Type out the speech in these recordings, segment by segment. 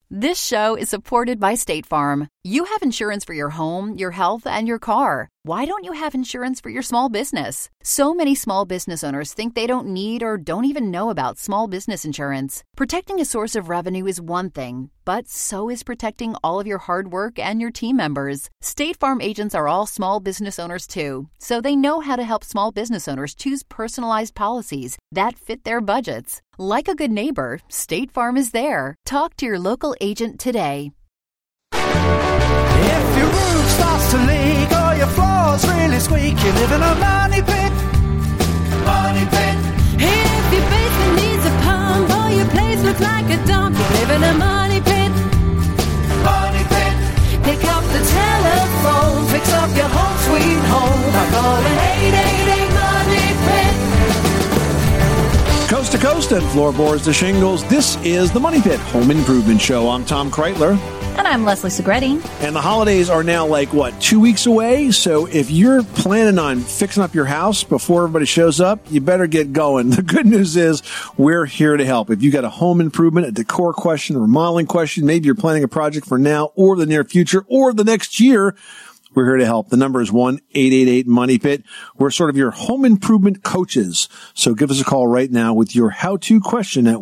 This show is supported by State Farm. You have insurance for your home, your health, and your car. Why don't you have insurance for your small business? So many small business owners think they don't need or don't even know about small business insurance. Protecting a source of revenue is one thing, but so is protecting all of your hard work and your team members. State Farm agents are all small business owners too, so they know how to help small business owners choose personalized policies that fit their budgets. Like a good neighbor, State Farm is there. Talk to your local agent today. If your roof starts to leak or your floor's really squeak, you live in a money pit. Money pit. If your basement needs a pump or your place looks like a dump, you live in a money pit. Money pit. Pick up the telephone, fix up your home sweet home by calling 888 Money Pit. Coast to coast and floorboards to shingles, this is the Money Pit Home Improvement Show. I'm Tom Kreitler. And I'm Leslie Segretti. And the holidays are now 2 weeks away? So if you're planning on fixing up your house before everybody shows up, you better get going. The good news is we're here to help. If you got a home improvement, a decor question, a remodeling question, maybe you're planning a project for now or the near future or the next year, we're here to help. The number is 1-888-MONEY-PIT. We're sort of your home improvement coaches. So give us a call right now with your how-to question at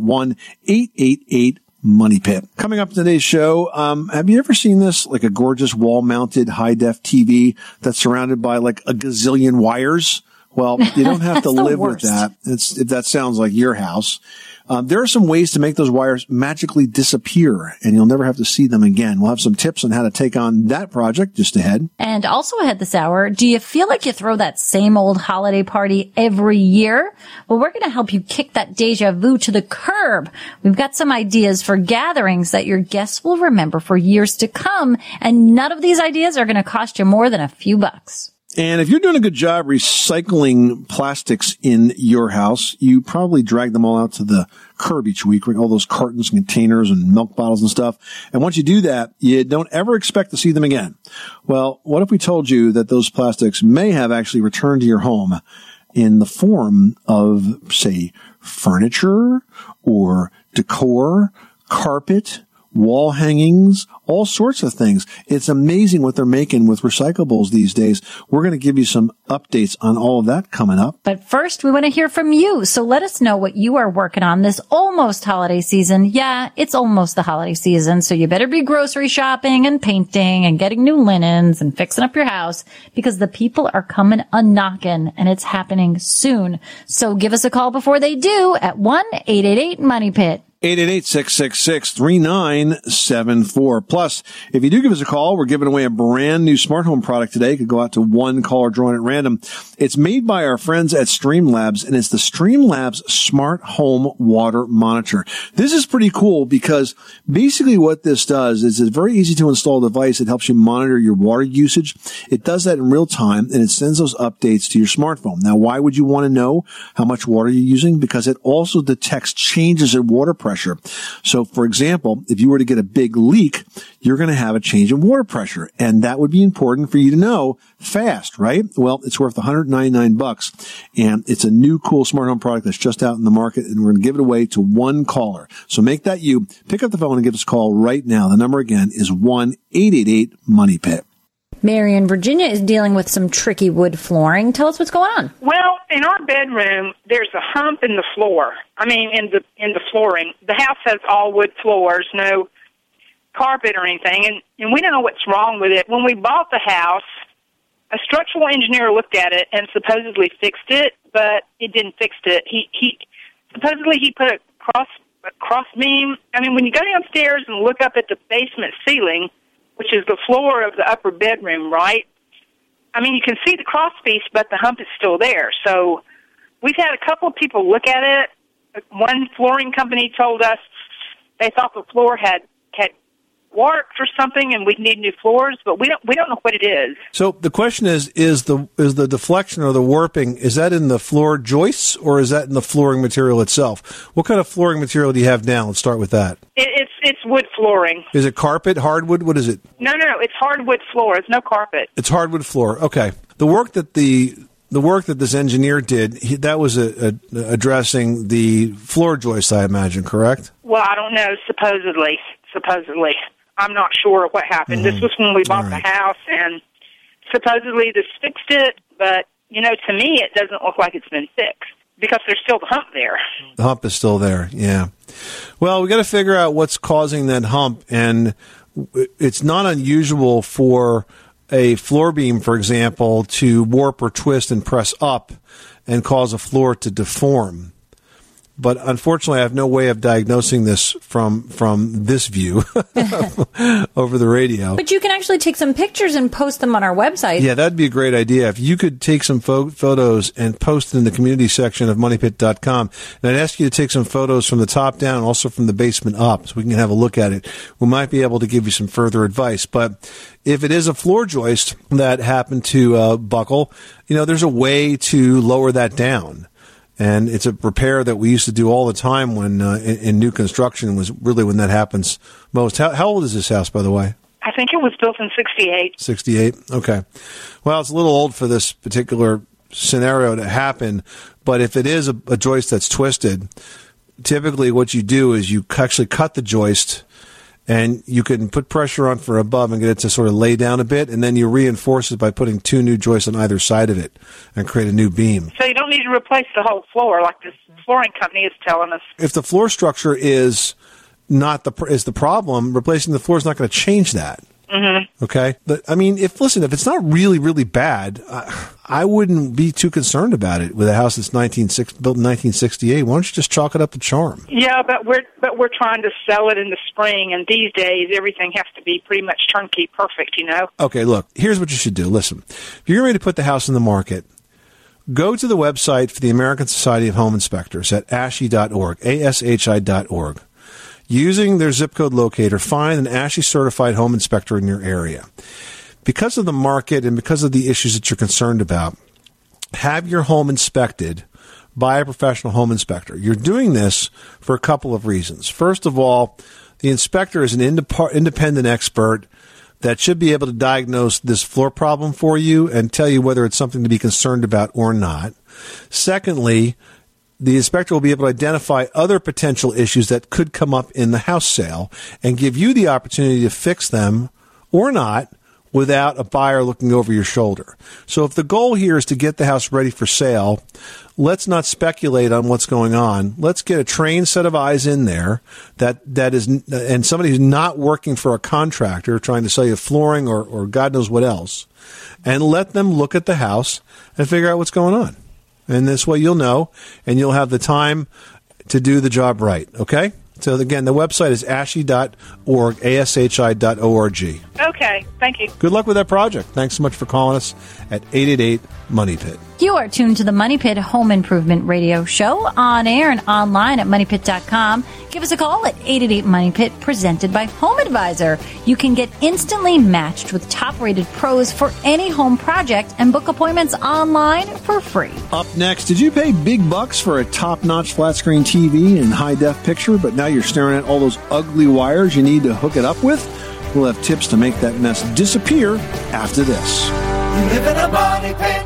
1-888-MONEY PIT. Coming up in today's show, have you ever seen this? Like a gorgeous wall-mounted high-def TV that's surrounded by a gazillion wires? Well, you don't have to live with that. If that sounds like your house. There are some ways to make those wires magically disappear, and you'll never have to see them again. We'll have some tips on how to take on that project just ahead. And also ahead this hour, do you feel like you throw that same old holiday party every year? Well, we're going to help you kick that deja vu to the curb. We've got some ideas for gatherings that your guests will remember for years to come, and none of these ideas are going to cost you more than a few bucks. And if you're doing a good job recycling plastics in your house, you probably drag them all out to the curb each week, all those cartons and containers and milk bottles and stuff. And once you do that, you don't ever expect to see them again. Well, what if we told you that those plastics may have actually returned to your home in the form of, say, furniture or decor, carpet, wall hangings, all sorts of things. It's amazing what they're making with recyclables these days. We're going to give you some updates on all of that coming up. But first, we want to hear from you. So let us know what you are working on this almost holiday season. Yeah, it's almost the holiday season, so you better be grocery shopping and painting and getting new linens and fixing up your house because the people are coming a-knocking and it's happening soon. So give us a call before they do at 1-888-MONEY-PIT. 888-666-3974. Plus, if you do give us a call, we're giving away a brand new smart home product today. It could go out to one caller drawing at random. It's made by our friends at Streamlabs, and it's the Streamlabs Smart Home Water Monitor. This is pretty cool because basically what this does is it's a very easy to install device. It helps you monitor your water usage. It does that in real time, and it sends those updates to your smartphone. Now, why would you want to know how much water you're using? Because it also detects changes in water pressure. So, for example, if you were to get a big leak, you're going to have a change in water pressure, and that would be important for you to know fast, right? Well, it's worth $199, and it's a new cool smart home product that's just out in the market, and we're going to give it away to one caller. So make that you. Pick up the phone and give us a call right now. The number again is 1-888-MONEY-PIT. Mary in Virginia is dealing with some tricky wood flooring. Tell us what's going on. Well, in our bedroom, there's a hump in the floor. In the flooring. The house has all wood floors, no carpet or anything, and we don't know what's wrong with it. When we bought the house, a structural engineer looked at it and supposedly fixed it, but it didn't fix it. He supposedly he put a cross beam. When you go downstairs and look up at the basement ceiling, which is the floor of the upper bedroom, right? You can see the cross piece, but the hump is still there. So we've had a couple of people look at it. One flooring company told us they thought the floor had warped or something, and we'd need new floors, but we don't know what it is. So the question is the deflection or the warping, is that in the floor joists or is that in the flooring material itself? What kind of flooring material do you have now? Let's start with that. It's wood flooring. Is it carpet, hardwood? What is it? No, it's hardwood floor. It's no carpet. It's hardwood floor. Okay. The work that this engineer did, that was addressing the floor joists, I imagine, correct? Well, I don't know, supposedly. supposedly. I'm not sure what happened. This was when we bought the house, and supposedly this fixed it, but, to me it doesn't look like it's been fixed because there's still the hump there. The hump is still there, yeah. Well, we got to figure out what's causing that hump, and it's not unusual for a floor beam, for example, to warp or twist and press up and cause a floor to deform. But unfortunately, I have no way of diagnosing this from this view over the radio. But you can actually take some pictures and post them on our website. Yeah, that'd be a great idea. If you could take some photos and post it in the community section of moneypit.com. And I'd ask you to take some photos from the top down, also from the basement up, so we can have a look at it. We might be able to give you some further advice. But if it is a floor joist that happened to buckle, there's a way to lower that down. And it's a repair that we used to do all the time when in new construction was really when that happens most. How old is this house, by the way? I think it was built in 68. 68? Okay. Well, it's a little old for this particular scenario to happen, but if it is a joist that's twisted, typically what you do is you actually cut the joist and you can put pressure on from above and get it to sort of lay down a bit, and then you reinforce it by putting 2 new joists on either side of it and create a new beam. So you don't need to replace the whole floor like this flooring company is telling us. If the floor structure is the problem, replacing the floor is not going to change that. Mm-hmm. Okay? But, if it's not really, really bad, I wouldn't be too concerned about it with a house that's built in 1968. Why don't you just chalk it up to charm? Yeah, but we're trying to sell it in the spring, and these days everything has to be pretty much turnkey perfect, Okay, look, here's what you should do. Listen, if you're ready to put the house in the market, go to the website for the American Society of Home Inspectors at ASHI.org, ASHI.org. Using their zip code locator, find an ASHI certified home inspector in your area. Because of the market and because of the issues that you're concerned about, have your home inspected by a professional home inspector. You're doing this for a couple of reasons. First of all, the inspector is an independent expert that should be able to diagnose this floor problem for you and tell you whether it's something to be concerned about or not. Secondly, the inspector will be able to identify other potential issues that could come up in the house sale and give you the opportunity to fix them or not without a buyer looking over your shoulder. So if the goal here is to get the house ready for sale, let's not speculate on what's going on. Let's get a trained set of eyes in there that is, and somebody who's not working for a contractor trying to sell you flooring or God knows what else, and let them look at the house and figure out what's going on. And this way you'll know, and you'll have the time to do the job right, okay? So, again, the website is ASHI.org, ASHI.org. Okay, thank you. Good luck with that project. Thanks so much for calling us at 888-MONEY-PIT. You are tuned to the Money Pit Home Improvement Radio Show on air and online at MoneyPit.com. Give us a call at 888-MONEY-PIT, presented by Home Advisor. You can get instantly matched with top-rated pros for any home project and book appointments online for free. Up next, did you pay big bucks for a top-notch flat-screen TV and high-def picture, but now you're staring at all those ugly wires you need to hook it up with? We'll have tips to make that mess disappear after this. You live in a money pit.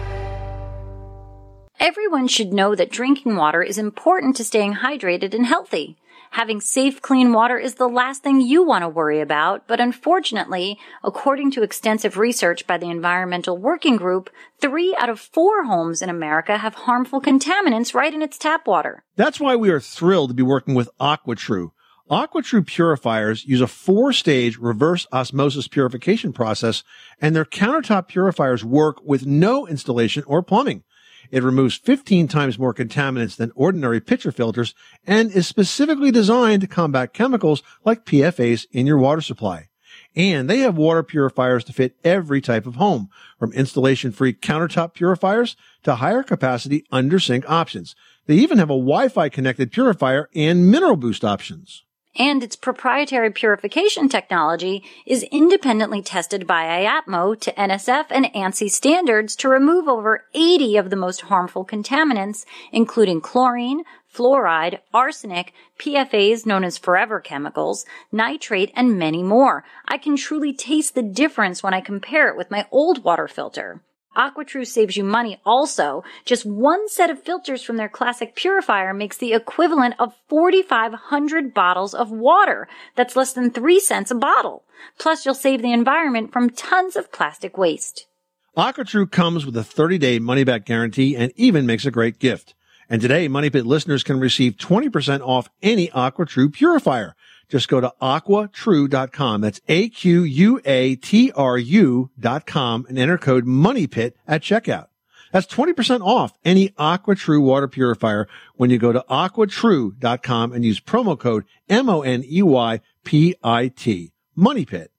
Everyone should know that drinking water is important to staying hydrated and healthy. Having safe, clean water is the last thing you want to worry about, but unfortunately, according to extensive research by the Environmental Working Group, 3 out of 4 homes in America have harmful contaminants right in its tap water. That's why we are thrilled to be working with AquaTrue. AquaTrue purifiers use a 4-stage reverse osmosis purification process, and their countertop purifiers work with no installation or plumbing. It removes 15 times more contaminants than ordinary pitcher filters and is specifically designed to combat chemicals like PFAS in your water supply. And they have water purifiers to fit every type of home, from installation-free countertop purifiers to higher capacity under-sink options. They even have a Wi-Fi connected purifier and mineral boost options. And its proprietary purification technology is independently tested by IAPMO to NSF and ANSI standards to remove over 80 of the most harmful contaminants, including chlorine, fluoride, arsenic, PFAS known as forever chemicals, nitrate, and many more. I can truly taste the difference when I compare it with my old water filter. AquaTrue saves you money also. Just one set of filters from their classic purifier makes the equivalent of 4,500 bottles of water. That's less than 3 cents a bottle. Plus, you'll save the environment from tons of plastic waste. AquaTrue comes with a 30-day money-back guarantee and even makes a great gift. And today, Money Pit listeners can receive 20% off any AquaTrue purifier. Just go to AquaTrue.com. That's AQUATRU.com and enter code MONEYPIT at checkout. That's 20% off any AquaTrue water purifier when you go to AquaTrue.com and use promo code MONEYPIT. Money Pit.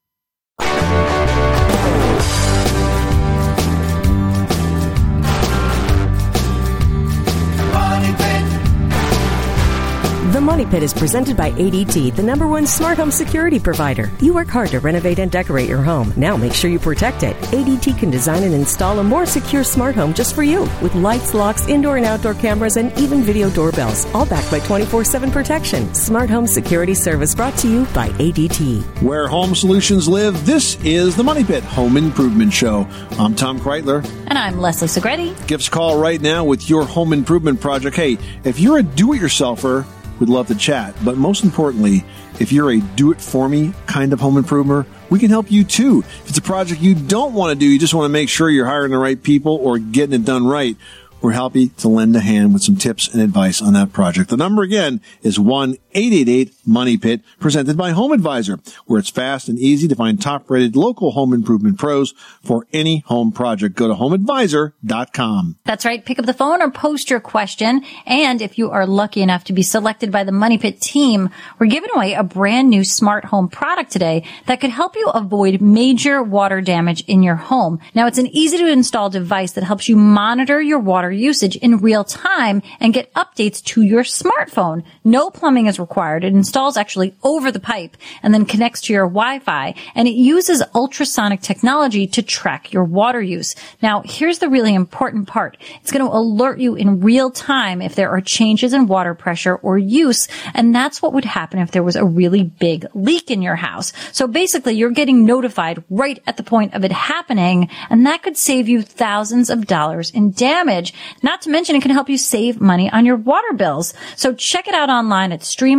The Money Pit is presented by ADT, the #1 smart home security provider. You work hard to renovate and decorate your home. Now make sure you protect it. ADT can design and install a more secure smart home just for you, with lights, locks, indoor and outdoor cameras, and even video doorbells, all backed by 24/7 protection. Smart home security service brought to you by ADT. Where home solutions live, this is the Money Pit Home Improvement Show. I'm Tom Kreitler. And I'm Leslie Segretti. Give us a call right now with your home improvement project. Hey, if you're a do-it-yourselfer, we'd love to chat. But most importantly, if you're a do-it-for-me kind of home improver, we can help you too. If it's a project you don't want to do, you just want to make sure you're hiring the right people or getting it done right, we're happy to lend a hand with some tips and advice on that project. The number again is 1-888-MONEY-PIT, presented by Home Advisor, where it's fast and easy to find top-rated local home improvement pros for any home project. Go to homeadvisor.com. That's right. Pick up the phone or post your question. And if you are lucky enough to be selected by the Money Pit team, we're giving away a brand new smart home product today that could help you avoid major water damage in your home. Now, it's an easy-to-install device that helps you monitor your water usage in real time and get updates to your smartphone. No plumbing is required. It installs actually over the pipe and then connects to your Wi-Fi, and it uses ultrasonic technology to track your water use. Now, here's the really important part. It's going to alert you in real time if there are changes in water pressure or use, and that's what would happen if there was a really big leak in your house. So basically, you're getting notified right at the point of it happening, and that could save you thousands of dollars in damage. Not to mention, it can help you save money on your water bills. So check it out online at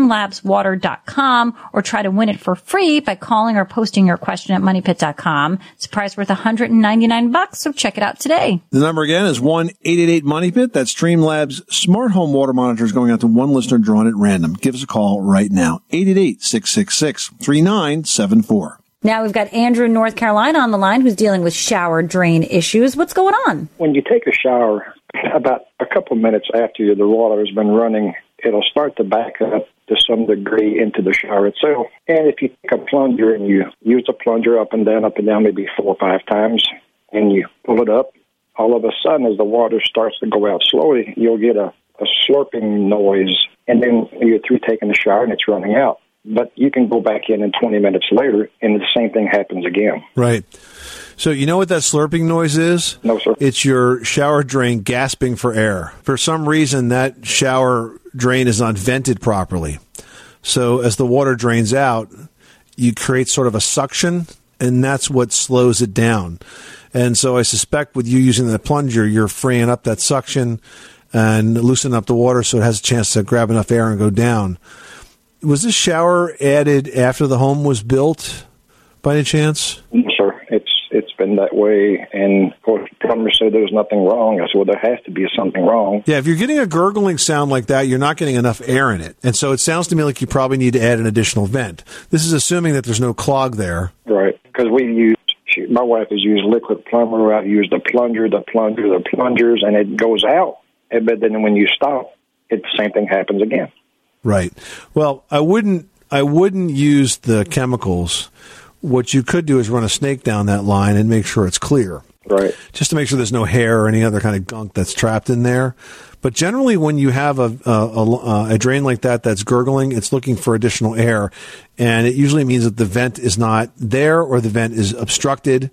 streamlabswater.com or try to win it for free by calling or posting your question at moneypit.com. It's a prize worth $199, so check it out today. The number again is 1-888-MONEY-PIT. That's Streamlabs Smart Home Water Monitors going out to one listener drawn at random. Give us a call right now. 888-666-3974. Now we've got Andrew in North Carolina on the line who's dealing with shower drain issues. What's going on? When you take a shower, about a couple minutes after the water has been running, it'll start to back up to some degree into the shower itself. And if you take a plunger and you use the plunger up and down, maybe 4 or 5 times, and you pull it up, all of a sudden as the water starts to go out slowly, you'll get a slurping noise, and then you're through taking the shower and it's running out. But you can go back in and 20 minutes later, and the same thing happens again. Right. So you know what that slurping noise is? No, sir. It's your shower drain gasping for air. For some reason, that shower drain is not vented properly. So as the water drains out, you create sort of a suction, and that's what slows it down. And so I suspect with you using the plunger, you're freeing up that suction and loosening up the water so it has a chance to grab enough air and go down. Was this shower added after the home was built, by any chance? No, sir. It's been that way, and of course, the plumber said there was nothing wrong. I said, well, there has to be something wrong. Yeah, if you're getting a gurgling sound like that, you're not getting enough air in it. And so it sounds to me like you probably need to add an additional vent. This is assuming that there's no clog there. Right, because my wife has used liquid plumber. I've used the plungers, and it goes out. But then when you stop, the same thing happens again. Right. Well, I wouldn't use the chemicals. What you could do is run a snake down that line and make sure it's clear. Right. Just to make sure there's no hair or any other kind of gunk that's trapped in there. But generally, when you have a drain like that that's gurgling, it's looking for additional air, and it usually means that the vent is not there or the vent is obstructed.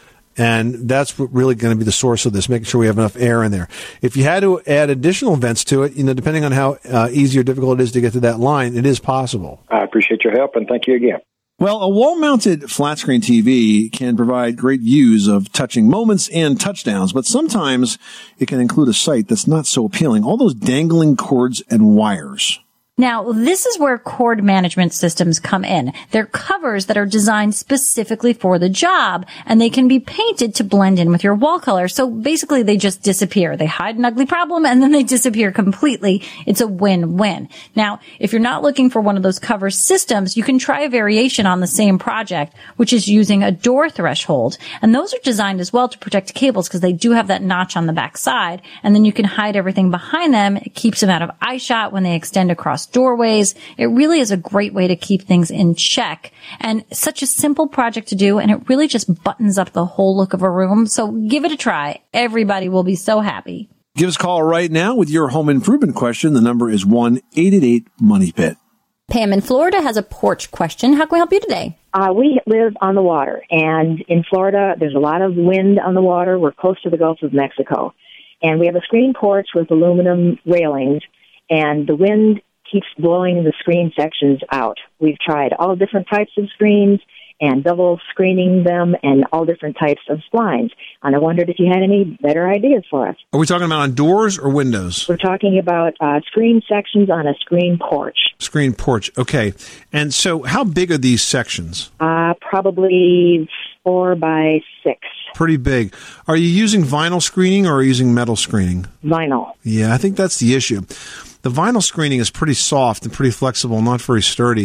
And that's really going to be the source of this, making sure we have enough air in there. If you had to add additional vents to it, depending on how easy or difficult it is to get to that line, it is possible. I appreciate your help, and thank you again. Well, a wall-mounted flat-screen TV can provide great views of touching moments and touchdowns, but sometimes it can include a sight that's not so appealing. All those dangling cords and wires. Now, this is where cord management systems come in. They're covers that are designed specifically for the job, and they can be painted to blend in with your wall color. So basically, they just disappear. They hide an ugly problem, and then they disappear completely. It's a win-win. Now, if you're not looking for one of those cover systems, you can try a variation on the same project, which is using a door threshold. And those are designed as well to protect cables because they do have that notch on the back side, and then you can hide everything behind them. It keeps them out of eye shot when they extend across doorways. It really is a great way to keep things in check, and such a simple project to do, and it really just buttons up the whole look of a room. So give it a try. Everybody will be so happy. Give us a call right now with your home improvement question. The number is 1-888-MONEY-PIT. Pam in Florida has a porch question. How can we help you today? We live on the water, and in Florida, there's a lot of wind on the water. We're close to the Gulf of Mexico, and we have a screen porch with aluminum railings, and the wind keeps blowing the screen sections out. We've tried all different types of screens and double screening them and all different types of splines. And I wondered if you had any better ideas for us. Are we talking about on doors or windows? We're talking about screen sections on a screen porch. Screen porch. Okay. And so how big are these sections? Probably 4 by 6. Pretty big. Are you using vinyl screening or are you using metal screening? Vinyl. Yeah, I think that's the issue. The vinyl screening is pretty soft and pretty flexible, not very sturdy.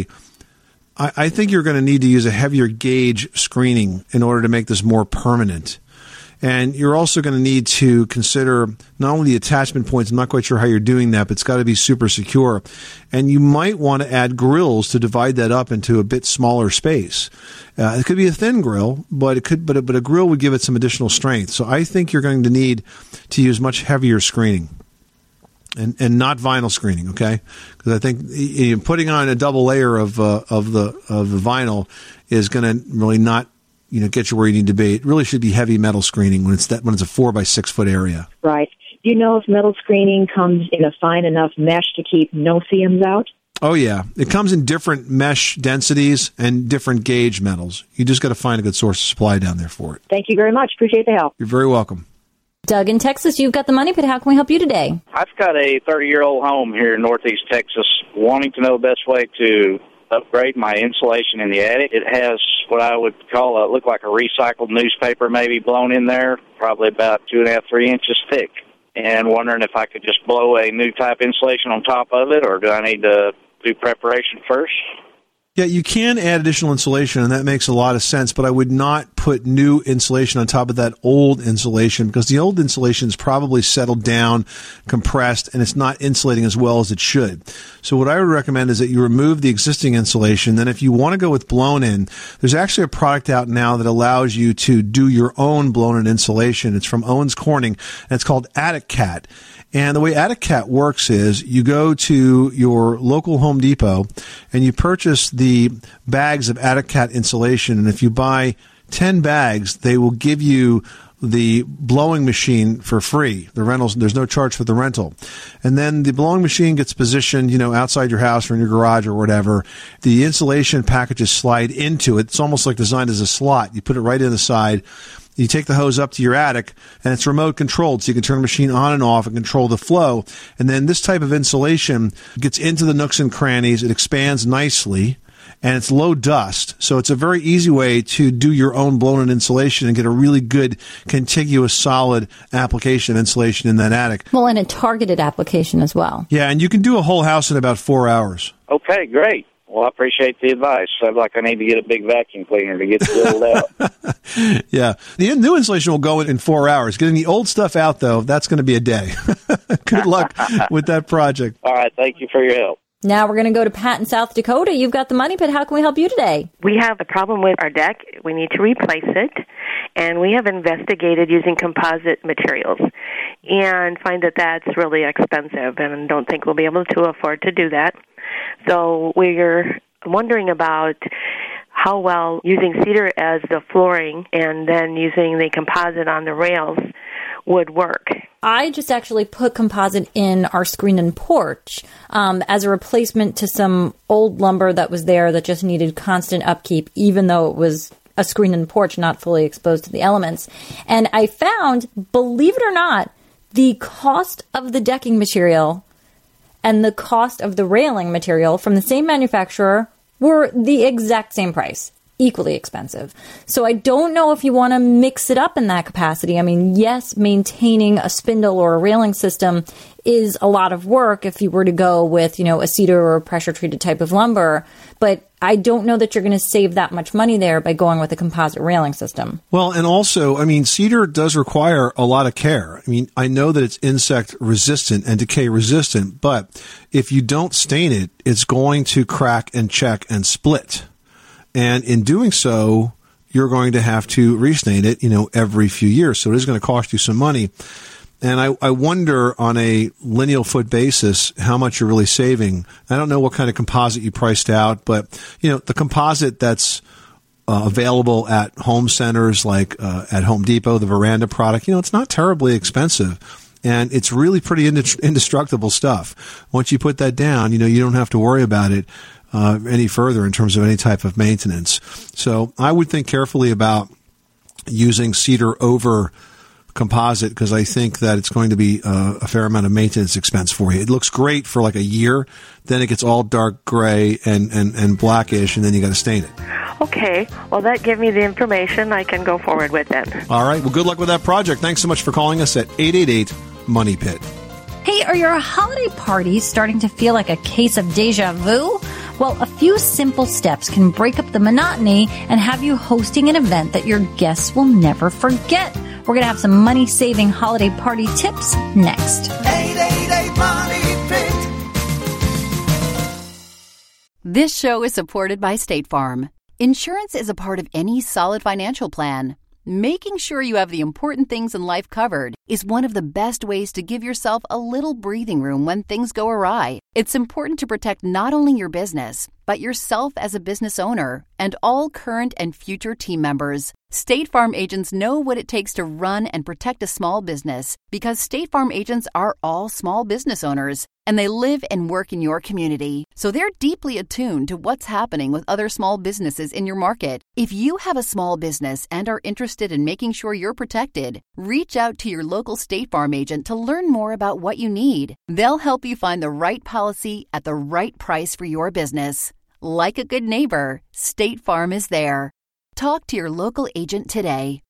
I think you're going to need to use a heavier gauge screening in order to make this more permanent. And you're also going to need to consider not only the attachment points, I'm not quite sure how you're doing that, but it's got to be super secure. And you might want to add grills to divide that up into a bit smaller space. It could be a thin grill, but a grill would give it some additional strength. So I think you're going to need to use much heavier screening. And not vinyl screening, okay? Because I think putting on a double layer of the vinyl is going to really not get you where you need to be. It really should be heavy metal screening when it's a 4 by 6 foot area. Right. Do you know if metal screening comes in a fine enough mesh to keep no-seams out? Oh yeah, it comes in different mesh densities and different gauge metals. You just got to find a good source of supply down there for it. Thank you very much. Appreciate the help. You're very welcome. Doug in Texas, you've got the money pit. How can we help you today? I've got a 30-year-old home here in northeast Texas, wanting to know the best way to upgrade my insulation in the attic. It has what I would call look like a recycled newspaper maybe blown in there, probably about 2.5, 3 inches thick. And wondering if I could just blow a new type insulation on top of it, or do I need to do preparation first? Yeah, you can add additional insulation, and that makes a lot of sense, but I would not put new insulation on top of that old insulation because the old insulation is probably settled down, compressed, and it's not insulating as well as it should. So what I would recommend is that you remove the existing insulation. Then if you want to go with blown-in, there's actually a product out now that allows you to do your own blown-in insulation. It's from Owens Corning, and it's called AtticCat. And the way AtticCat works is you go to your local Home Depot and you purchase the bags of AtticCat insulation. And if you buy 10 bags, they will give you the blowing machine for free. The rentals, there's no charge for the rental. And then the blowing machine gets positioned, outside your house or in your garage or whatever. The insulation packages slide into it. It's almost like designed as a slot. You put it right in the side. You take the hose up to your attic, and it's remote controlled, so you can turn the machine on and off and control the flow. And then this type of insulation gets into the nooks and crannies. It expands nicely, and it's low dust. So it's a very easy way to do your own blown-in insulation and get a really good, contiguous, solid application of insulation in that attic. Well, and a targeted application as well. Yeah, and you can do a whole house in about 4 hours. Okay, great. Well, I appreciate the advice. Sounds like I need to get a big vacuum cleaner to get it filled out. Yeah. The new insulation will go in 4 hours. Getting the old stuff out, though, that's going to be a day. Good luck with that project. All right. Thank you for your help. Now we're going to go to Pat in South Dakota. You've got the money pit. How can we help you today? We have a problem with our deck. We need to replace it, and we have investigated using composite materials and find that that's really expensive and don't think we'll be able to afford to do that. So we're wondering about how well using cedar as the flooring and then using the composite on the rails would work. I just actually put composite in our screen and porch as a replacement to some old lumber that was there that just needed constant upkeep, even though it was a screen and porch not fully exposed to the elements. And I found, believe it or not, the cost of the decking material and the cost of the railing material from the same manufacturer were the exact same price. Equally expensive. So I don't know if you want to mix it up in that capacity. I mean, yes, maintaining a spindle or a railing system is a lot of work if you were to go with, a cedar or a pressure treated type of lumber. But I don't know that you're going to save that much money there by going with a composite railing system. Well, and also, cedar does require a lot of care. I know that it's insect resistant and decay resistant, but if you don't stain it, it's going to crack and check and split. And in doing so, you're going to have to restain it, every few years. So it is going to cost you some money. And I wonder on a lineal foot basis how much you're really saving. I don't know what kind of composite you priced out, but, the composite that's available at home centers like at Home Depot, the Veranda product, it's not terribly expensive. And it's really pretty indestructible stuff. Once you put that down, you don't have to worry about it any further in terms of any type of maintenance. So I would think carefully about using cedar over composite because I think that it's going to be a fair amount of maintenance expense for you. It looks great for like a year, then it gets all dark gray and blackish, and then you got to stain it. Okay. Well, that gave me the information. I can go forward with it. All right. Well, good luck with that project. Thanks so much for calling us at 888-MONEY-PIT. Hey, are your holiday parties starting to feel like a case of deja vu? Well, a few simple steps can break up the monotony and have you hosting an event that your guests will never forget. We're going to have some money-saving holiday party tips next. 888-MONEY-PIT. This show is supported by State Farm. Insurance is a part of any solid financial plan. Making sure you have the important things in life covered is one of the best ways to give yourself a little breathing room when things go awry. It's important to protect not only your business, but yourself as a business owner and all current and future team members. State Farm agents know what it takes to run and protect a small business because State Farm agents are all small business owners and they live and work in your community. So they're deeply attuned to what's happening with other small businesses in your market. If you have a small business and are interested in making sure you're protected, reach out to your local State Farm agent to learn more about what you need. They'll help you find the right policy at the right price for your business. Like a good neighbor, State Farm is there. Talk to your local agent today.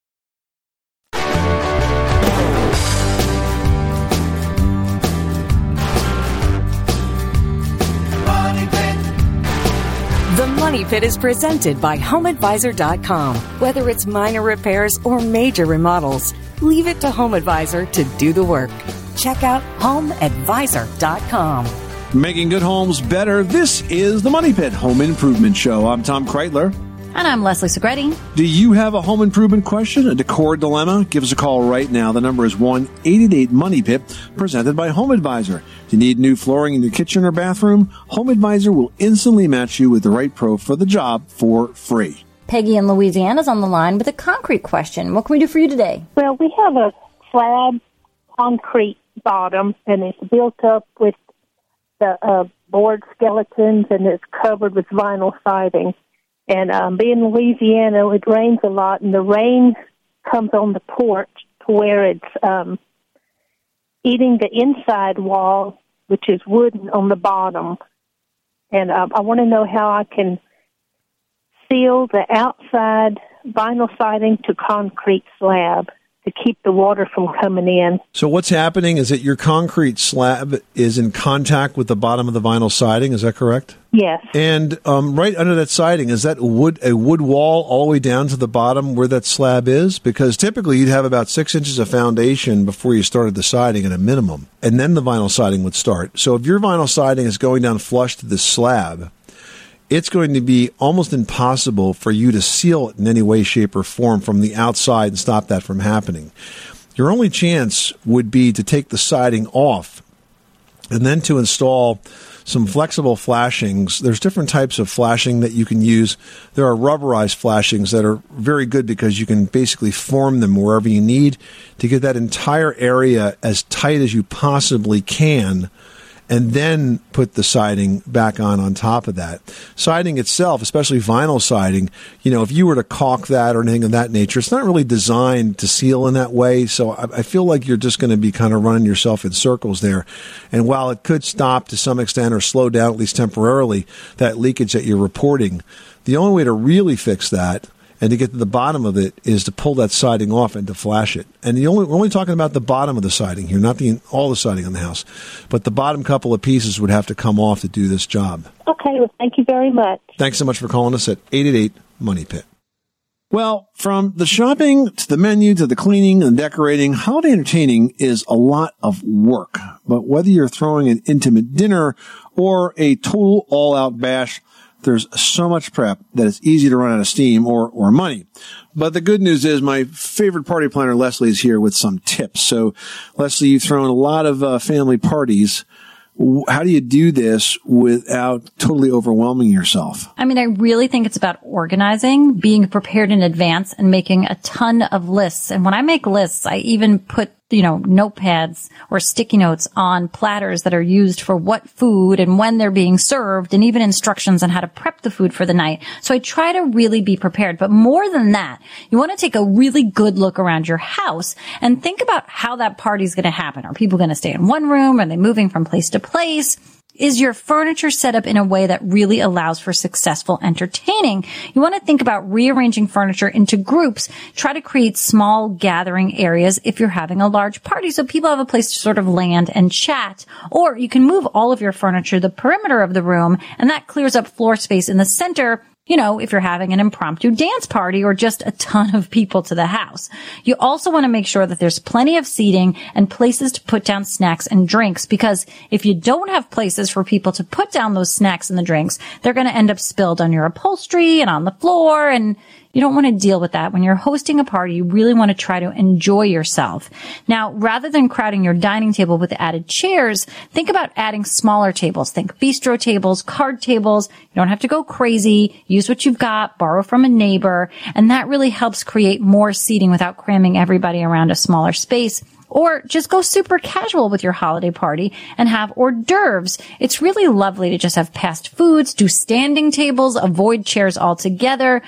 The Money Pit is presented by HomeAdvisor.com. Whether it's minor repairs or major remodels, leave it to HomeAdvisor to do the work. Check out HomeAdvisor.com. Making good homes better. This is the Money Pit Home Improvement Show. I'm Tom Kreitler. And I'm Leslie Segretti. Do you have a home improvement question, a decor dilemma? Give us a call right now. The number is 1-888-MONEY-PIT, presented by Home Advisor. Do you need new flooring in your kitchen or bathroom? Home Advisor will instantly match you with the right pro for the job for free. Peggy in Louisiana is on the line with a concrete question. What can we do for you today? Well, we have a slab concrete bottom, and it's built up with the board skeletons, and it's covered with vinyl siding. And being in Louisiana, it rains a lot, and the rain comes on the porch to where it's eating the inside wall, which is wooden on the bottom. And I want to know how I can seal the outside vinyl siding to concrete slab to keep the water from coming in. So what's happening is that your concrete slab is in contact with the bottom of the vinyl siding. Is that correct? Yes. And right under that siding, is that a wood wall all the way down to the bottom where that slab is? Because typically you'd have about 6 inches of foundation before you started the siding at a minimum, and then the vinyl siding would start. So if your vinyl siding is going down flush to the slab, it's going to be almost impossible for you to seal it in any way, shape, or form from the outside and stop that from happening. Your only chance would be to take the siding off and then to install some flexible flashings. There's different types of flashing that you can use. There are rubberized flashings that are very good because you can basically form them wherever you need to get that entire area as tight as you possibly can, and then put the siding back on top of that. Siding itself, especially vinyl siding, if you were to caulk that or anything of that nature, it's not really designed to seal in that way. So I feel like you're just going to be kind of running yourself in circles there. And while it could stop to some extent or slow down, at least temporarily, that leakage that you're reporting, the only way to really fix that and to get to the bottom of it is to pull that siding off and to flash it. And we're only talking about the bottom of the siding here, not all the siding on the house. But the bottom couple of pieces would have to come off to do this job. Okay, well, thank you very much. Thanks so much for calling us at 888-MONEY-PIT. Well, from the shopping to the menu to the cleaning and decorating, holiday entertaining is a lot of work. But whether you're throwing an intimate dinner or a total all-out bash, there's so much prep that it's easy to run out of steam or money. But the good news is my favorite party planner, Leslie, is here with some tips. So, Leslie, you've thrown a lot of family parties. How do you do this without totally overwhelming yourself? I mean, I really think it's about organizing, being prepared in advance, and making a ton of lists. And when I make lists, I even put notepads or sticky notes on platters that are used for what food and when they're being served, and even instructions on how to prep the food for the night. So I try to really be prepared. But more than that, you want to take a really good look around your house and think about how that party's going to happen. Are people going to stay in one room? Are they moving from place to place? Is your furniture set up in a way that really allows for successful entertaining? You want to think about rearranging furniture into groups. Try to create small gathering areas if you're having a large party so people have a place to sort of land and chat. Or you can move all of your furniture to the perimeter of the room, and that clears up floor space in the center, if you're having an impromptu dance party or just a ton of people to the house. You also want to make sure that there's plenty of seating and places to put down snacks and drinks, because if you don't have places for people to put down those snacks and the drinks, they're going to end up spilled on your upholstery and on the floor, and you don't want to deal with that. When you're hosting a party, you really want to try to enjoy yourself. Now, rather than crowding your dining table with added chairs, think about adding smaller tables. Think bistro tables, card tables. You don't have to go crazy. Use what you've got, borrow from a neighbor, and that really helps create more seating without cramming everybody around a smaller space. Or just go super casual with your holiday party and have hors d'oeuvres. It's really lovely to just have fast foods, do standing tables, avoid chairs altogether.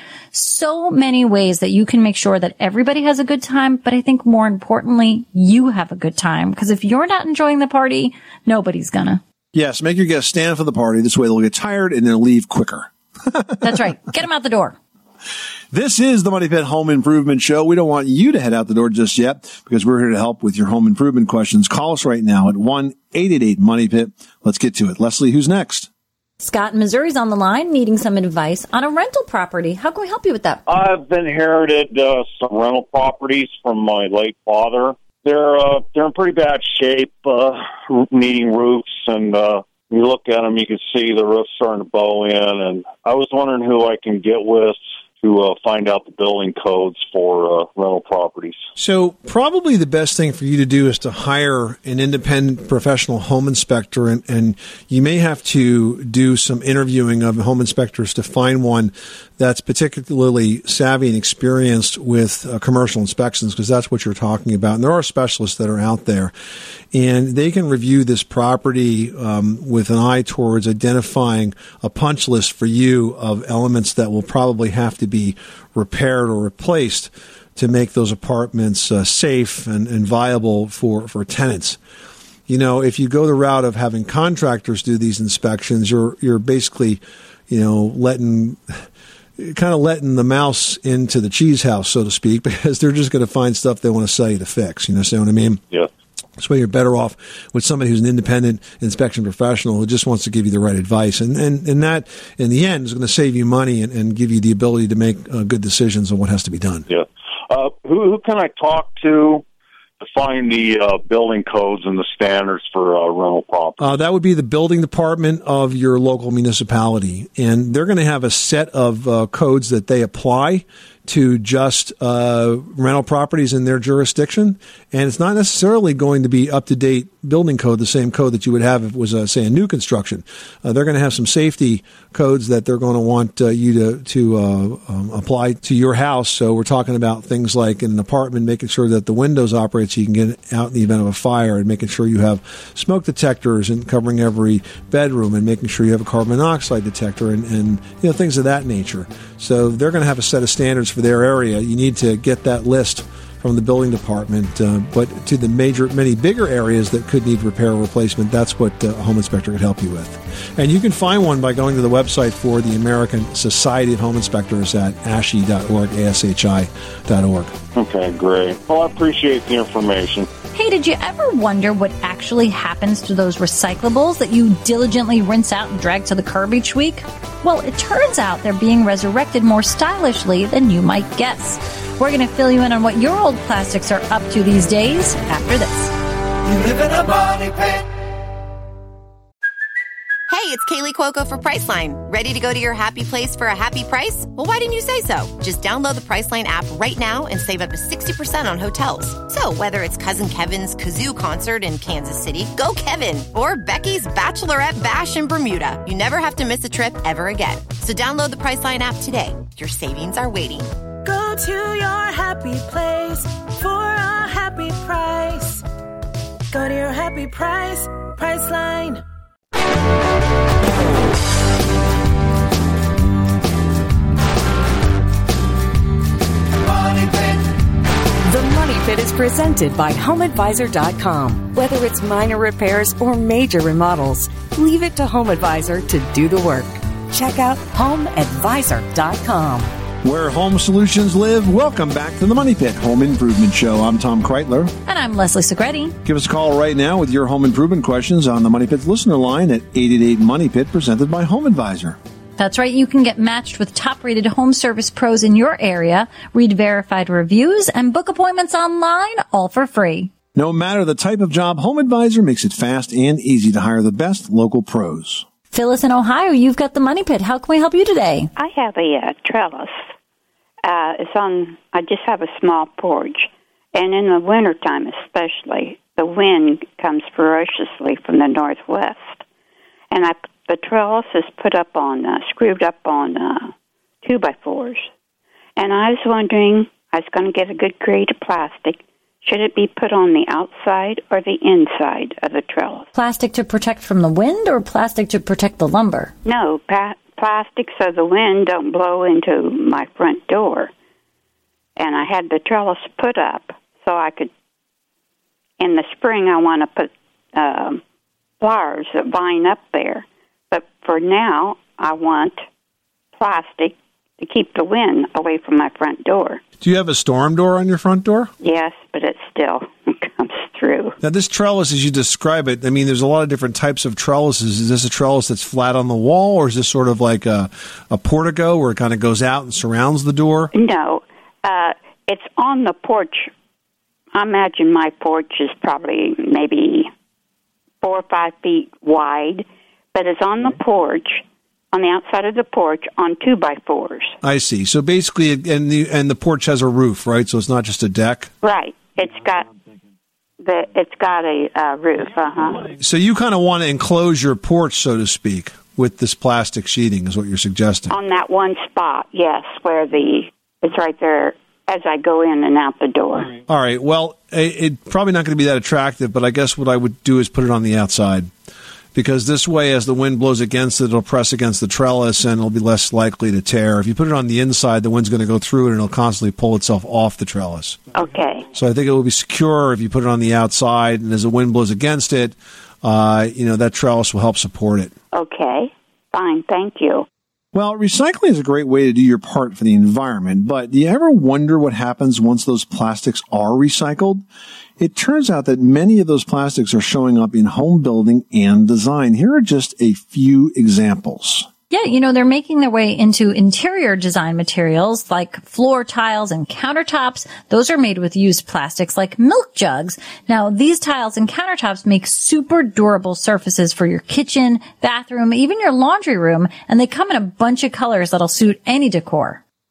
So many ways that you can make sure that everybody has a good time, but I think more importantly, you have a good time. Because if you're not enjoying the party, nobody's gonna. Yes, make your guests stand for the party. This way they'll get tired and they'll leave quicker. That's right. Get them out the door. This is the Money Pit Home Improvement Show. We don't want you to head out the door just yet because we're here to help with your home improvement questions. Call us right now at 1-888-MONEY-PIT. Let's get to it. Leslie, who's next? Scott in Missouri's on the line needing some advice on a rental property. How can we help you with that? I've inherited some rental properties from my late father. They're in pretty bad shape, needing roofs, and you look at them, you can see the roof's starting to bow in. And I was wondering who I can get with to find out the building codes for rental properties. So probably the best thing for you to do is to hire an independent professional home inspector, and you may have to do some interviewing of home inspectors to find one that's particularly savvy and experienced with commercial inspections, because that's what you're talking about. And there are specialists that are out there, and they can review this property with an eye towards identifying a punch list for you of elements that will probably have to be repaired or replaced to make those apartments safe and viable for tenants. If you go the route of having contractors do these inspections, you're basically, letting the mouse into the cheese house, so to speak, because they're just going to find stuff they want to sell you to fix. You know what I mean? Yeah. That's why you're better off with somebody who's an independent inspection professional who just wants to give you the right advice. And that, in the end, is going to save you money and give you the ability to make good decisions on what has to be done. Yeah. Who can I talk to find the building codes and the standards for rental property? That would be the building department of your local municipality. And they're going to have a set of codes that they apply. to just rental properties in their jurisdiction, and it's not necessarily going to be up-to-date building code, the same code that you would have if it was, say, a new construction. They're going to have some safety codes that they're going to want you to apply to your house. So we're talking about things like in an apartment, making sure that the windows operate so you can get out in the event of a fire, and making sure you have smoke detectors and covering every bedroom, and making sure you have a carbon monoxide detector, and things of that nature. So they're going to have a set of standards for their area. You need to get that list from the building department, but to the many bigger areas that could need repair or replacement, that's what a home inspector could help you with. And you can find one by going to the website for the American Society of Home Inspectors at ASHI.org, ASHI.org. Okay, great. Well, I appreciate the information. Hey, did you ever wonder what actually happens to those recyclables that you diligently rinse out and drag to the curb each week? Well, it turns out they're being resurrected more stylishly than you might guess. We're going to fill you in on what your old plastics are up to these days after this. You live in a money pit. Hey, it's Kaylee Cuoco for Priceline. Ready to go to your happy place for a happy price? Well, why didn't you say so? Just download the Priceline app right now and save up to 60% on hotels. So whether it's Cousin Kevin's Kazoo Concert in Kansas City, go Kevin, or Becky's Bachelorette Bash in Bermuda, you never have to miss a trip ever again. So download the Priceline app today. Your savings are waiting. Go to your happy place for a happy price. Go to your happy price, Priceline. Money Pit. The Money Pit is presented by HomeAdvisor.com. Whether it's minor repairs or major remodels, leave it to HomeAdvisor to do the work. Check out HomeAdvisor.com. Where home solutions live, welcome back to the Money Pit Home Improvement Show. I'm Tom Kreitler. And I'm Leslie Segretti. Give us a call right now with your home improvement questions on the Money Pit's listener line at 888-MONEY-PIT, presented by Home Advisor. That's right. You can get matched with top-rated home service pros in your area, read verified reviews, and book appointments online, all for free. No matter the type of job, Home Advisor makes it fast and easy to hire the best local pros. Phyllis in Ohio, you've got the Money Pit. How can we help you today? I have a trellis. I just have a small porch, and in the wintertime especially, the wind comes ferociously from the northwest. And the trellis is screwed up on 2x4s. And I was wondering, I was going to get a good grade of plastic. Should it be put on the outside or the inside of the trellis? Plastic to protect from the wind or plastic to protect the lumber? No, plastic so the wind don't blow into my front door. And I had the trellis put up so I could, in the spring I want to put flowers that vine up there. But for now, I want plastic to keep the wind away from my front door. Do you have a storm door on your front door? Yes, but it still comes through. Now, this trellis, as you describe it, I mean, there's a lot of different types of trellises. Is this a trellis that's flat on the wall, or is this sort of like a portico where it kind of goes out and surrounds the door? No, it's on the porch. I imagine my porch is probably maybe 4 or 5 feet wide, but it's on the porch, on the outside of the porch, on 2x4s. I see. So basically, and the porch has a roof, right? So it's not just a deck? Right. It's got a roof, So you kind of want to enclose your porch, so to speak, with this plastic sheeting, is what you're suggesting? On that one spot, yes, where it's right there as I go in and out the door. All right. Well, it's probably not going to be that attractive, but I guess what I would do is put it on the outside. Because this way, as the wind blows against it, it'll press against the trellis and it'll be less likely to tear. If you put it on the inside, the wind's going to go through it and it'll constantly pull itself off the trellis. Okay. So I think it will be secure if you put it on the outside, and as the wind blows against it, that trellis will help support it. Okay. Fine. Thank you. Well, recycling is a great way to do your part for the environment, but do you ever wonder what happens once those plastics are recycled? It turns out that many of those plastics are showing up in home building and design. Here are just a few examples. Yeah, they're making their way into interior design materials like floor tiles and countertops. Those are made with used plastics like milk jugs. Now, these tiles and countertops make super durable surfaces for your kitchen, bathroom, even your laundry room, and they come in a bunch of colors that'll suit any decor.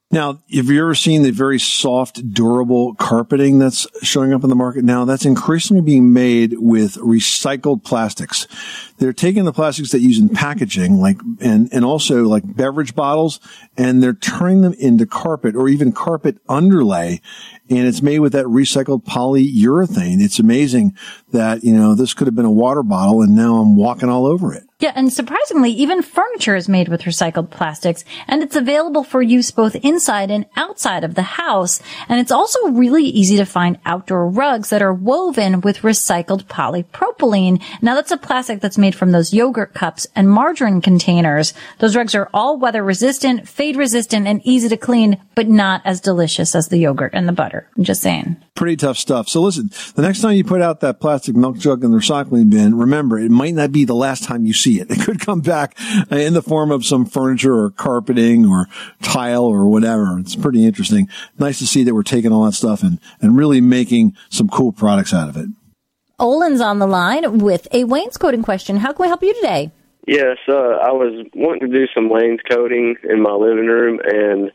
Now, if you've ever seen the very soft, durable carpeting that's showing up in the market now, that's increasingly being made with recycled plastics. They're taking the plastics that use in packaging, and also like beverage bottles, and they're turning them into carpet or even carpet underlay. And it's made with that recycled polyurethane. It's amazing that, this could have been a water bottle and now I'm walking all over it. Yeah, and surprisingly, even furniture is made with recycled plastics, and it's available for use both inside and outside of the house. And it's also really easy to find outdoor rugs that are woven with recycled polypropylene. Now, that's a plastic that's made from those yogurt cups and margarine containers. Those rugs are all weather resistant, fade resistant, and easy to clean, but not as delicious as the yogurt and the butter. I'm just saying. Pretty tough stuff. So listen, the next time you put out that plastic milk jug in the recycling bin, remember, it might not be the last time you see it. It could come back in the form of some furniture or carpeting or tile or whatever. It's pretty interesting. Nice to see that we're taking all that stuff and really making some cool products out of it. Olin's on the line with a wainscoting question. How can we help you today? Yes, I was wanting to do some wainscoting in my living room, and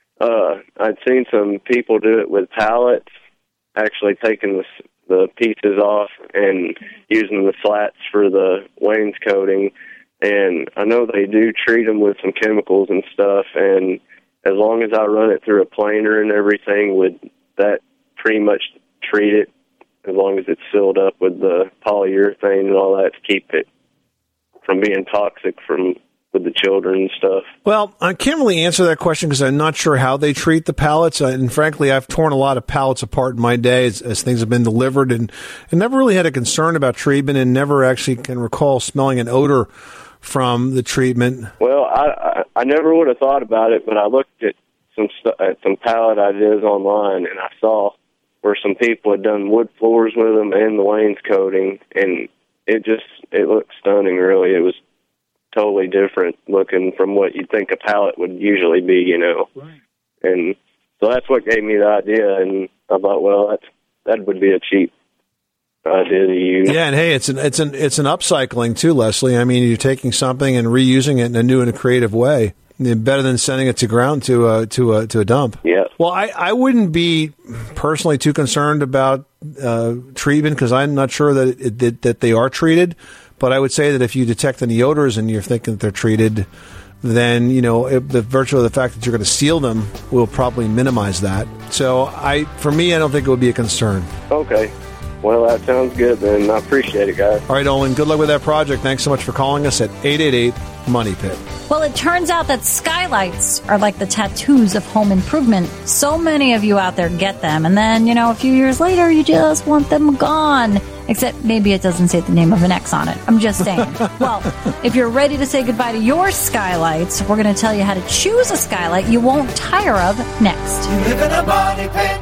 I'd seen some people do it with pallets, actually taking the pieces off and using the slats for the wainscoting. And I know they do treat them with some chemicals and stuff, and as long as I run it through a planer and everything, would that pretty much treat it, as long as it's sealed up with the polyurethane and all that to keep it from being toxic with the children and stuff? Well, I can't really answer that question because I'm not sure how they treat the pallets. And frankly, I've torn a lot of pallets apart in my day as things have been delivered, and never really had a concern about treatment, and never actually can recall smelling an odor from the treatment. Well, I never would have thought about it, but I looked at some pallet ideas online, and I saw where some people had done wood floors with them and the wainscoting, and it looked stunning, really. It was totally different looking from what you'd think a pallet would usually be, Right. And so that's what gave me the idea, and I thought, well, that would be a cheap idea to use. Yeah, and hey, it's an upcycling too, Leslie. I mean, you're taking something and reusing it in a new and a creative way. Better than sending it to ground to a dump. Yeah. Well, I wouldn't be personally too concerned about treatment, because I'm not sure that they are treated. But I would say that if you detect any odors and you're thinking that they're treated, then, the virtue of the fact that you're going to seal them will probably minimize that. So for me, I don't think it would be a concern. Okay. Well, that sounds good, then. I appreciate it, guys. All right, Olin, good luck with that project. Thanks so much for calling us at 888-MONEY-PIT. Well, it turns out that skylights are like the tattoos of home improvement. So many of you out there get them, and then, a few years later, you just want them gone. Except maybe it doesn't say the name of an X on it. I'm just saying. Well, if you're ready to say goodbye to your skylights, we're going to tell you how to choose a skylight you won't tire of next. You live in a money pit.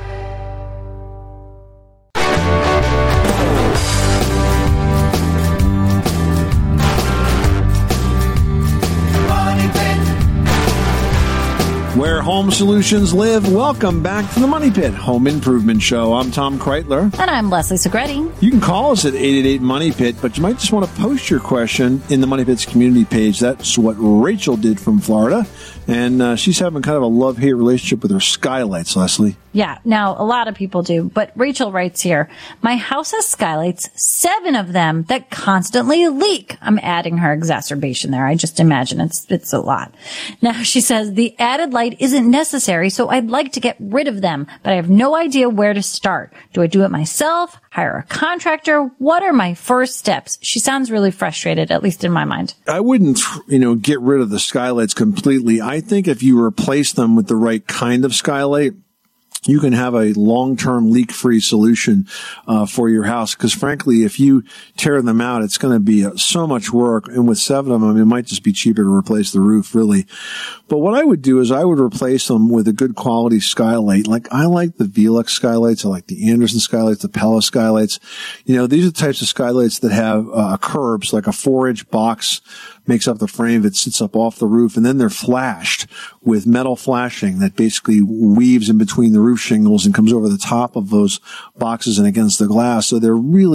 Where home solutions live. Welcome back to the Money Pit Home Improvement Show. I'm Tom Kreitler. And I'm Leslie Segretti. You can call us at 888-MONEY-PIT, but you might just want to post your question in the Money Pit's community page. That's what Rachel did from Florida. And she's having kind of a love-hate relationship with her skylights, Leslie. Yeah, now a lot of people do, but Rachel writes here, my house has skylights, 7 of them that constantly leak. I'm adding her exacerbation there. I just imagine it's a lot. Now she says the added light isn't necessary, so I'd like to get rid of them, but I have no idea where to start. Do I do it myself? Hire a contractor? What are my first steps? She sounds really frustrated, at least in my mind. I wouldn't, get rid of the skylights completely. I think if you replace them with the right kind of skylight, you can have a long-term leak-free solution for your house. Because frankly, if you tear them out, it's going to be so much work. And with 7 of them, it might just be cheaper to replace the roof, really. But what I would do is I would replace them with a good quality skylight. Like I like the Velux skylights. I like the Anderson skylights, the Pella skylights. These are the types of skylights that have curbs, like a 4-inch box makes up the frame that sits up off the roof, and then they're flashed with metal flashing that basically weaves in between the roof shingles and comes over the top of those boxes and against the glass. So they're really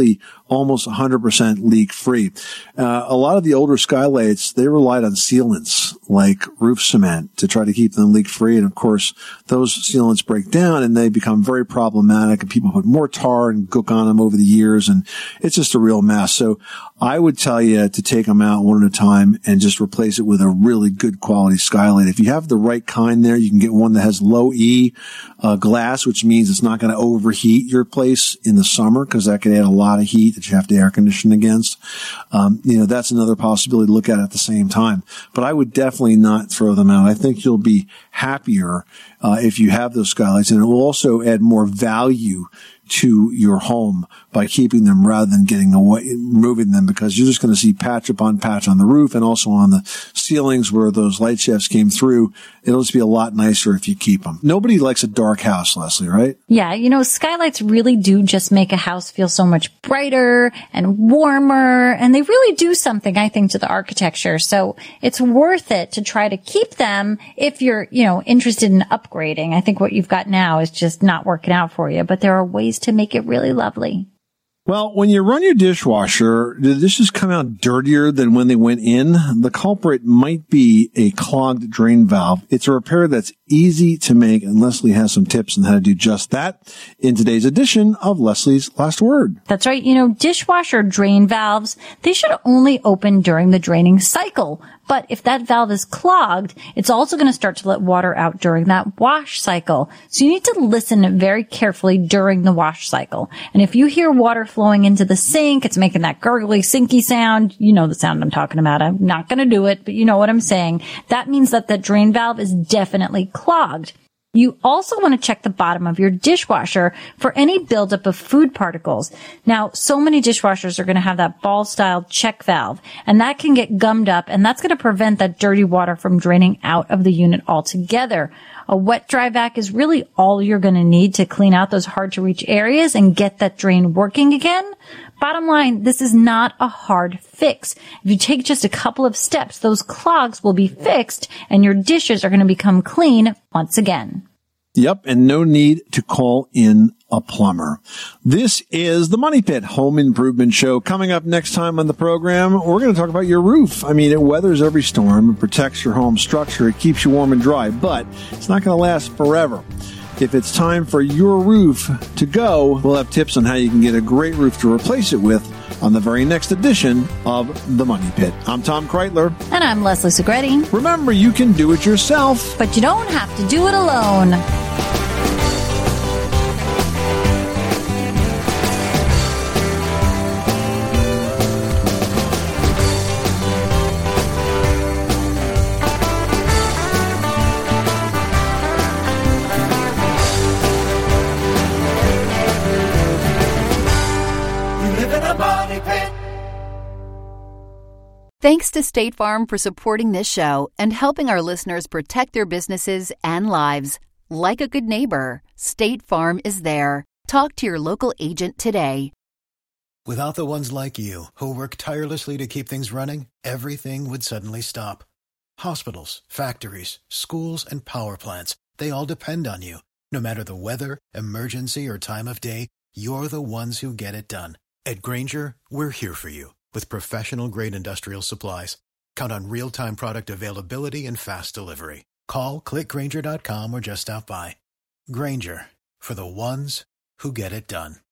almost 100% leak free. A lot of the older skylights, they relied on sealants like roof cement to try to keep them leak free. And of course, those sealants break down and they become very problematic, and people put more tar and gook on them over the years, and it's just a real mess. So I would tell you to take them out one at a time and just replace it with a really good quality skylight. If you have the right kind there, you can get one that has low E glass, which means it's not going to overheat your place in the summer, because that can add a lot of heat that you have to air condition against. That's another possibility to look at the same time. But I would definitely not throw them out. I think you'll be happier if you have those skylights, and it will also add more value to your home by keeping them rather than moving them, because you're just going to see patch upon patch on the roof and also on the ceilings where those light shafts came through. It'll just be a lot nicer if you keep them. Nobody likes a dark house, Leslie, right? Yeah, skylights really do just make a house feel so much brighter and warmer, and they really do something, I think, to the architecture. So it's worth it to try to keep them if you're, interested in upgrading. I think what you've got now is just not working out for you, but there are ways to make it really lovely. Well, when you run your dishwasher, do the dishes come out dirtier than when they went in? The culprit might be a clogged drain valve. It's a repair that's easy to make, and Leslie has some tips on how to do just that in today's edition of Leslie's Last Word. That's right. Dishwasher drain valves, they should only open during the draining cycle. But if that valve is clogged, it's also going to start to let water out during that wash cycle. So you need to listen very carefully during the wash cycle. And if you hear water flowing into the sink, it's making that gurgly, sinky sound. You know the sound I'm talking about. I'm not going to do it, but you know what I'm saying. That means that the drain valve is definitely clogged. You also want to check the bottom of your dishwasher for any buildup of food particles. Now, so many dishwashers are going to have that ball-style check valve, and that can get gummed up, and that's going to prevent that dirty water from draining out of the unit altogether. A wet dry vac is really all you're going to need to clean out those hard-to-reach areas and get that drain working again. Bottom line, this is not a hard fix. If you take just a couple of steps, those clogs will be fixed and your dishes are going to become clean once again. Yep, and no need to call in a plumber. This is the Money Pit Home Improvement Show. Coming up next time on the program, we're going to talk about your roof. I mean, it weathers every storm, it protects your home structure, it keeps you warm and dry, but it's not going to last forever. If it's time for your roof to go, we'll have tips on how you can get a great roof to replace it with on the very next edition of The Money Pit. I'm Tom Kreitler. And I'm Leslie Segretti. Remember, you can do it yourself, but you don't have to do it alone. Thanks to State Farm for supporting this show and helping our listeners protect their businesses and lives. Like a good neighbor, State Farm is there. Talk to your local agent today. Without the ones like you, who work tirelessly to keep things running, everything would suddenly stop. Hospitals, factories, schools, and power plants, they all depend on you. No matter the weather, emergency, or time of day, you're the ones who get it done. At Grainger, we're here for you. With professional-grade industrial supplies, count on real-time product availability and fast delivery. Call, click Grainger.com, or just stop by. Grainger, for the ones who get it done.